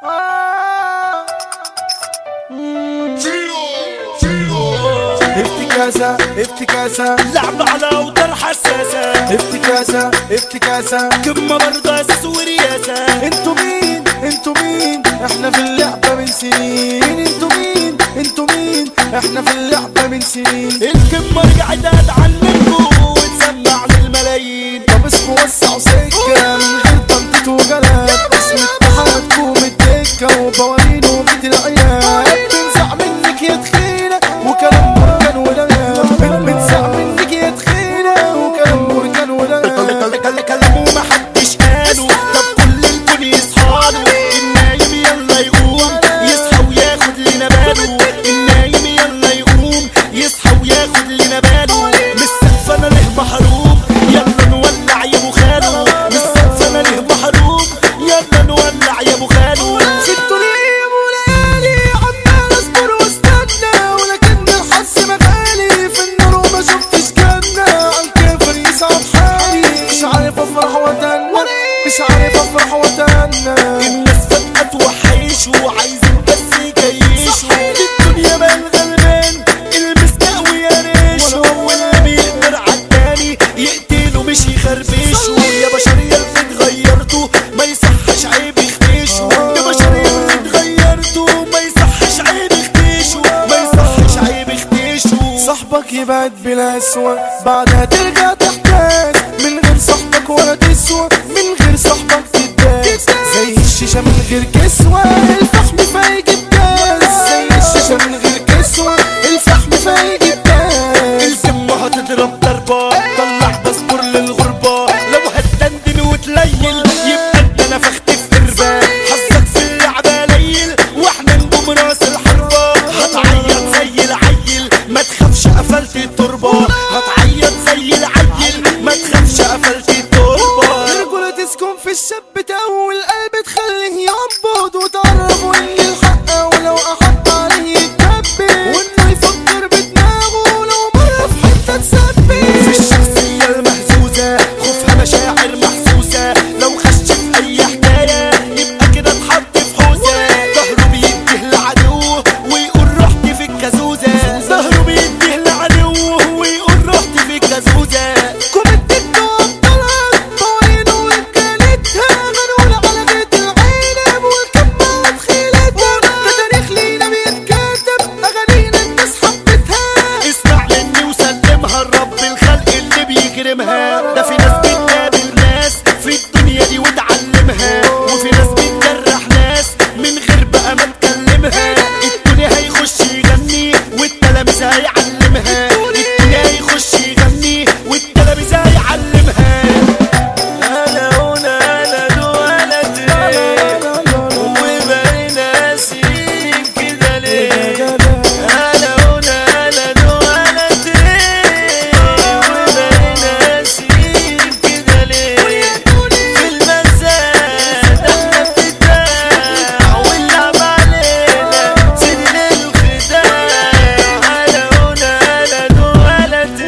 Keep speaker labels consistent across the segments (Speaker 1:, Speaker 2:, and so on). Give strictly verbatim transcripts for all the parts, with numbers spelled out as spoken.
Speaker 1: افتكاسة افتكاسة
Speaker 2: لعبة على اوتار حساسة،
Speaker 1: افتكاسة افتكاسة
Speaker 2: قمة برضه اساس ورياسة.
Speaker 1: انتو مين انتو مين احنا في اللعبة من سنين. انتو مين انتو مين احنا في اللعبة من سنين.
Speaker 2: القمة رجعت ادعن منكو وتسمع للملايين.
Speaker 1: طب اسمه وسعوا سكة من غير تنطيط وجلاد. اسم اتحادكم الدكة وبوالين وبيت العيال. بنزع منك يا تخينة وكلام بركان ولاد. بنزع منك يا تخينة وكلام بركان ولاد.
Speaker 2: كلامه محدش قاله، طب كل الكون يصحاله. النايم يلا يقوم يصحى وياخد لنا باله. النايم يلا يقوم يصحى وياخد لنا باله. مش سقف انا ليه محروم يلا نولع يا ابو خالو. مش سقف انا ليه محروم يلا نولع يا ابو خالو.
Speaker 1: سبتوا ليه وليالي عمال اصبر واستنى، ولكن الحظ مغالي في النار وما شفتش جنة. عالكافر يصعب حالي مش عارف افرح واتنى، مش عارف افرح واتنى.
Speaker 2: الناس فجأة توحشوا عايزين بس يكيشوا. الدنيا بقى الغلبان المستقوي يا ريشو، واللي بيقدر عالتاني يقتله مش يخربشه. يا بشرية اللي اتغيرتوا ما يصحش عيب يختشوا. يا بشرية اللي اتغيرتوا ما يصحش عيب يختشوا. ما يصحش عيب يختشوا.
Speaker 1: صاحبك يبعد بلا اسوة بعدها ترجع تحتاج. من غير صاحبك ولا تسوى، من غير صاحبك تداس. زي الشيشة من غير كسوة الفحم فايجيب جاز. زي الشيشة من غير كسوة الفحم فايجيب جاز.
Speaker 2: الكمة هتضرب ضربة طلع باسبور للغربة. لو هتدندن وتليل يبقى انت نفخت في قربة. حظك في اللعبة ليل واحنا نجوم راس الحربة. هتعيط زي العيل ما تخافش قفلت التربة. هتعيط زي العيل ما تخافش قفلت التربة.
Speaker 1: الرجولة تسكن في الشاب تقوي القلب تخليه ينبض. وتعرفوا ان الحق ولو احط عليه يتكبر. وانه يفكر بدماغه لو مرة في حتة تثبت.
Speaker 2: في الشخصية المهزوزة خوفها مشاعر محسوسة. لو خش في أي حكاية يبقى كده اتحط في حوزة. ظهره بيديه لعدوه ويقول رحت في الكازوزة. ظهره بيديه لعدوه ويقول رحت في الكازوزة.
Speaker 1: كومنتك وابطلت طوينه وكالتها. غنول على بيت العالم والكمة وتخيلتها. ده تاريخ لينا بيتكاتب أغانينا الناس حبتها.
Speaker 2: اسمع مني وسلمها لرب الخلق اللي بيكرمها. ده في ناس بتقابل ناس في الدنيا دي وتعلمها. وفي ناس بتجرح ناس من غير بقى ما تكلمها. الدنيا هيخش يغني والتلاميذ هيعلمها. الدنيا هيخش يغني والتلاميذ هيعلمها. انا هنا انا دولتي وبقينا سنين كده ليه. انا هنا انا دولتي وبقينا سنين كده ليه. في المزاد احنا بتتباع واللعب علينا سن الخداع. انا هنا انا دولتي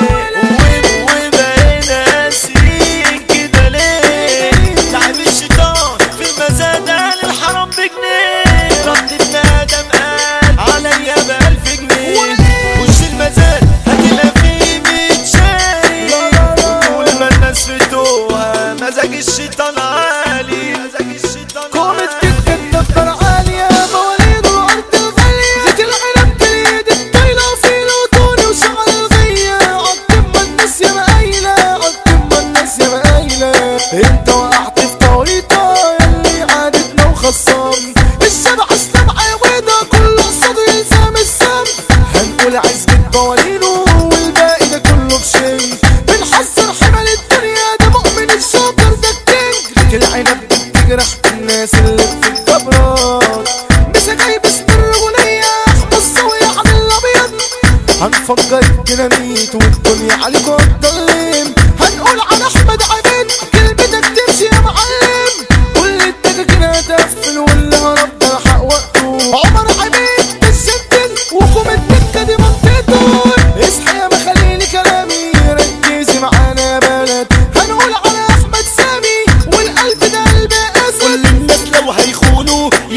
Speaker 2: وبقينا سنين كده ليه. لعب الشيطان في المزاد قال الحرام بجنيه. رد الندم قال عليا بألف جنيه. وش المزاد هتلاقي فيه متشاري. وطول ما الناس فتوها مزاج الشيطان عالي. مزاج الشيطان
Speaker 1: كومنت
Speaker 2: عالي.
Speaker 1: تتدبر عالية مواليد الأرض الغالية. زيت العنب باليد الطايلة وفيل وطوني وشعر الغية. عالقمة الناس يا مقايلة، عالقمة الناس يا مقايلة. انت وقعت في طريقة ياللي عادتنا وخصام. الشبع السبع بيضة كله قصاده يلزم السم. هنقول عزبة بوالينه والباقي ده كله بشي. بنحذر حمل الدنيا ده مؤمن الشاطر ده الكينج. زيت العنب بتجرح الناس اللي بتتكبرات. مش جاي باسم الرجولية احمد الصوية عن الابيض. هنفجر الديناميت والدنيا عليكوا هتضلم. هنقول عن احمد عبيد كلمتك تمشي يا معلم. كل الدكاكين هتقفل واللي هرب ده حق وقته. عمر عبيد بالسنتل وكم الدكة دي منطقته. اصحي يا مخليني كلامي ركزي معانا يا بلد. هنقول على احمد سامي والقلب ده قلب اسد.
Speaker 2: كل الناس لو هيخونوا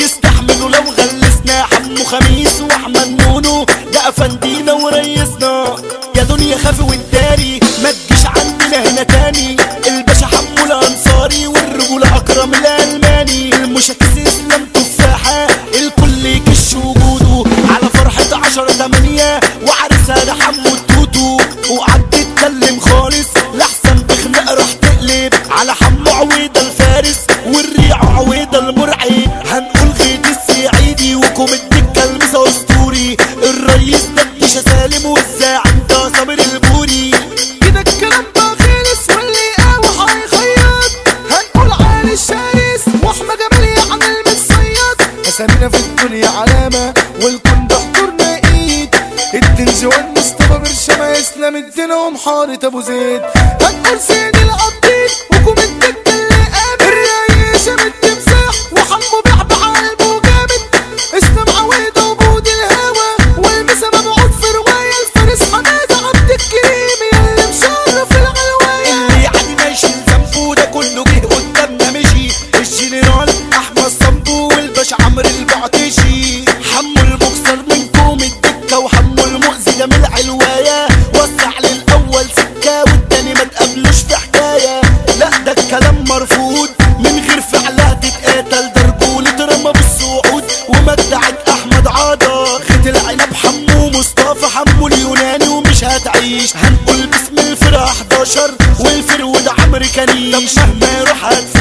Speaker 2: افضل مرعي. هنقول غيد السعيدي وكم الدكة المسا اسطوري. الرئيس دكشة سالم والزاعم ده صابر البوري.
Speaker 1: كده الكلام بقى خلص واللي قاوح هيخيط. هنقول علي الشايس واحمد جمال يعني المتصيد. اسامينا في الدنيا علامة والكون ده حضورنا ايد. الدنجوان مصطفى برشامة اسلام الدين ومحارة ابو زيد. هنقول سيد القبطين وكم الدكة اللي قامت. الرئيس التمساح وحمو بيعبع قلبه جامد. اسلام عويضة وبود الهوى والمسا مبعوث في رواية. الفارس حمادة عبد الكريم ياللي مشرف الغلواية.
Speaker 2: اللي يعني ما يشيل ذنبه ده كله جه قدامنا مشي. الجنرال احمد صنبو والباشا عمرو البعطشي. حمو المكسر منكم الدكة وحمو المؤذي ده من العلواية. وسع للاول سكة والتاني ما تقابلوش في حكاية. لا ده الكلام مرفوض من غير فعلها تتقاتل. ده رجولة رمى بالصعود ومدعت احمد عاضة. خيط العنب حمو مصطفى حمو اليوناني ومش هتعيش. هنقول باسم الفرقة حداشر والفرود عمرو كنيش. طب مهما يروح هتفوت